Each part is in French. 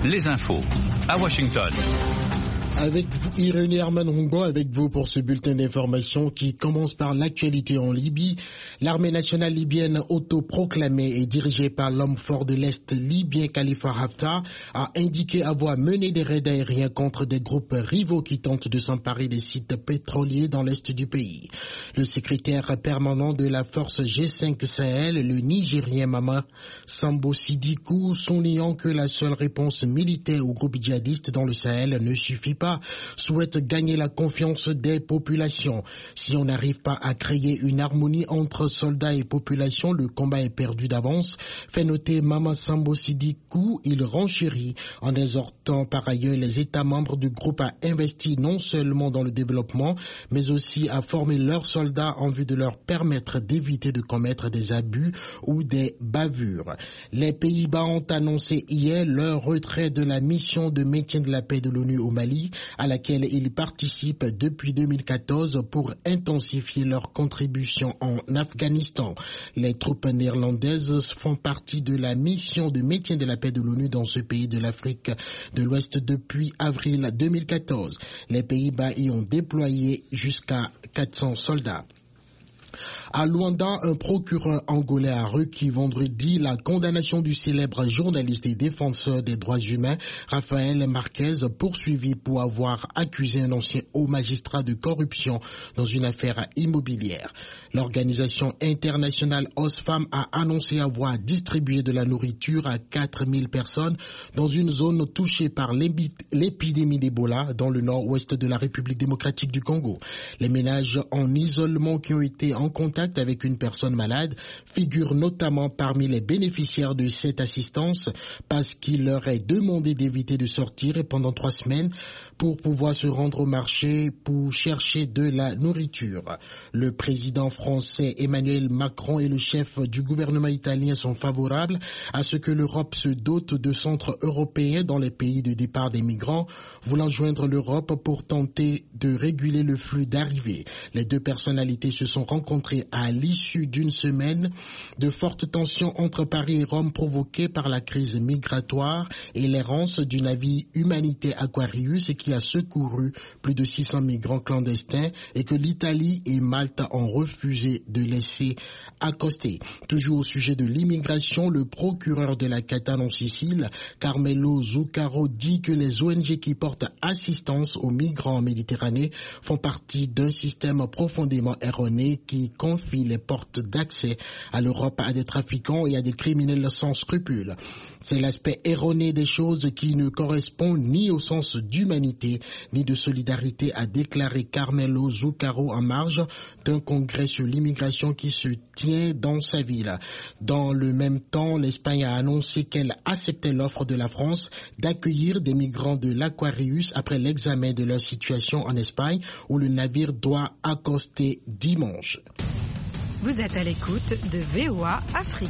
les infos à Washington. Avec vous, Irénée Arman-Rongo, avec vous pour ce bulletin d'information qui commence par l'actualité en Libye. L'armée nationale libyenne autoproclamée et dirigée par l'homme fort de l'Est libyen Khalifa Haftar a indiqué avoir mené des raids aériens contre des groupes rivaux qui tentent de s'emparer des sites pétroliers dans l'Est du pays. Le secrétaire permanent de la force G5 Sahel, le Nigérien Mama Sambo Sidikou, soulignant que la seule réponse militaire aux groupes djihadistes dans le Sahel ne suffit pas, souhaite gagner la confiance des populations. Si on n'arrive pas à créer une harmonie entre soldats et population, le combat est perdu d'avance, fait noter Mama Sambo Sidikou. Il renchérit en exhortant par ailleurs les États membres du groupe à investir non seulement dans le développement, mais aussi à former leurs soldats en vue de leur permettre d'éviter de commettre des abus ou des bavures. Les Pays-Bas ont annoncé hier leur retrait de la mission de maintien de la paix de l'ONU au Mali, à laquelle ils participent depuis 2014 pour intensifier leur contribution en Afghanistan. Les troupes néerlandaises font partie de la mission de maintien de la paix de l'ONU dans ce pays de l'Afrique de l'Ouest depuis avril 2014. Les Pays-Bas y ont déployé jusqu'à 400 soldats. À Luanda, un procureur angolais a requis vendredi la condamnation du célèbre journaliste et défenseur des droits humains Rafael Marquez, poursuivi pour avoir accusé un ancien haut magistrat de corruption dans une affaire immobilière. L'organisation internationale Oxfam a annoncé avoir distribué de la nourriture à 4000 personnes dans une zone touchée par l'épidémie d'Ebola dans le nord-ouest de la République démocratique du Congo. Les ménages en isolement qui ont été en contact avec une personne malade figurent notamment parmi les bénéficiaires de cette assistance parce qu'il leur est demandé d'éviter de sortir pendant 3 semaines pour pouvoir se rendre au marché pour chercher de la nourriture. Le président français Emmanuel Macron et le chef du gouvernement italien sont favorables à ce que l'Europe se dote de centres européens dans les pays de départ des migrants, voulant joindre l'Europe pour tenter de réguler le flux d'arrivée. Les deux personnalités se sont rencontrées à l'issue d'une semaine de fortes tensions entre Paris et Rome provoquées par la crise migratoire et l'errance du navire humanitaire Aquarius qui a secouru plus de 600 migrants clandestins et que l'Italie et Malte ont refusé de laisser accoster. Toujours au sujet de l'immigration, le procureur de la Catane en Sicile, Carmelo Zuccaro, dit que les ONG qui portent assistance aux migrants en Méditerranée font partie d'un système profondément erroné qui confie les portes d'accès à l'Europe à des trafiquants et à des criminels sans scrupules. C'est l'aspect erroné des choses qui ne correspond ni au sens d'humanité ni de solidarité, a déclaré Carmelo Zuccaro en marge d'un congrès sur l'immigration qui se tient dans sa ville. Dans le même temps, l'Espagne a annoncé qu'elle acceptait l'offre de la France d'accueillir des migrants de l'Aquarius après l'examen de leur situation en Espagne où le navire doit accoster dimanche. Vous êtes à l'écoute de VOA Afrique.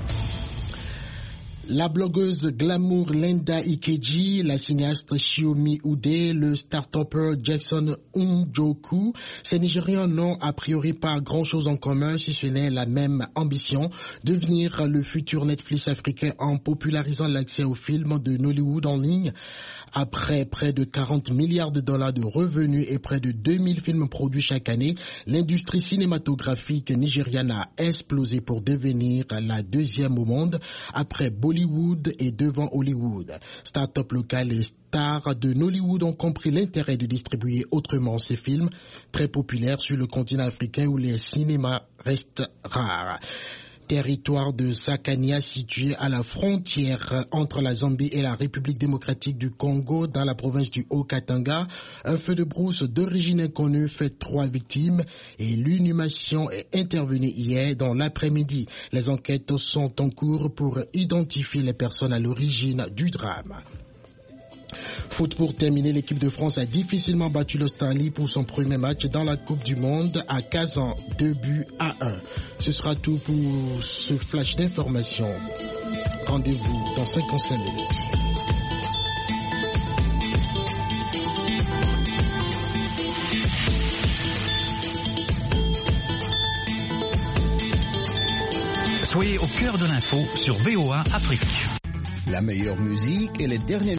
La blogueuse glamour Linda Ikeji, la cinéaste Chiyomi Ude, le start-upper Jackson Njoku, ces Nigérians n'ont a priori pas grand-chose en commun si ce n'est la même ambition, devenir le futur Netflix africain en popularisant l'accès aux films de Nollywood en ligne. Après près de 40 milliards de dollars de revenus et près de 2000 films produits chaque année, l'industrie cinématographique nigériane a explosé pour devenir la deuxième au monde après Bollywood et devant Hollywood. Start-up locales et stars de Nollywood ont compris l'intérêt de distribuer autrement ces films très populaires sur le continent africain où les cinémas restent rares. Territoire de Sakania situé à la frontière entre la Zambie et la République démocratique du Congo dans la province du Haut-Katanga. Un feu de brousse d'origine inconnue fait 3 victimes et l'inhumation est intervenue hier dans l'après-midi. Les enquêtes sont en cours pour identifier les personnes à l'origine du drame. Foot pour terminer, l'équipe de France a difficilement battu l'Australie pour son premier match dans la Coupe du Monde à Kazan, 2-1. Ce sera tout pour ce flash d'information. Rendez-vous dans 55 minutes. Soyez au cœur de l'info sur VOA Afrique. La meilleure musique et les dernières